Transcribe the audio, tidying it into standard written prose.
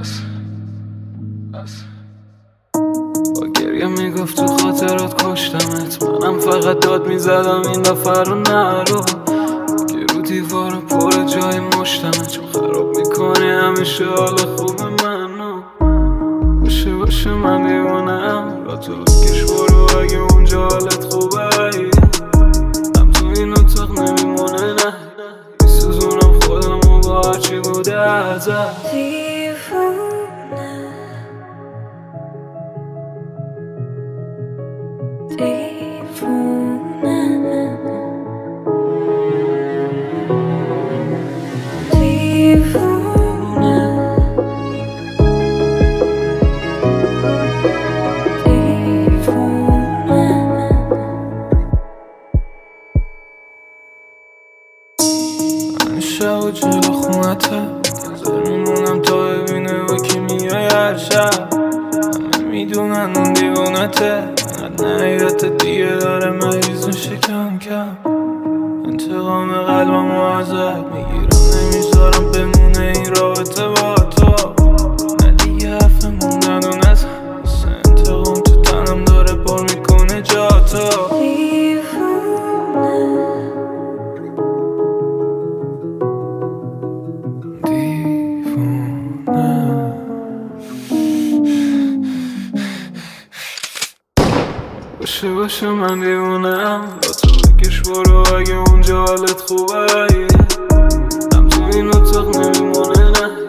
با گریه میگفت تو خاطرات کشتمت، منم فقط داد میزدم این دفعه رو نرو که رو دیوار پر جای مشتمه، چون خراب میکنی همیشه حال خوب منو. باشه من دیوانم، را تو بکش برو اگه اونجا حالت خوبه، هم تو این اتاق نمیمونه نه میسوزونم خودم و با هرچی بوده ازت. شب و جلو خونته نظر میمونم تا ببینه با کی میای هر شب. همه میدونن اون دیوونته، انقدر نهیدت دیگه داره مریض میشه کم کم. انتقام قلبم رو ازت میگیرم، نمیذارم بمونه این رابطه با تو. نه دیگه حرف موندن و نزن، انتقام تو تنم داره پر میکنه جا تو. باشه من دیوونم، با تو بکش برو اگه اونجا حالت خوبه، هم تو این اتاق نمیمونه نه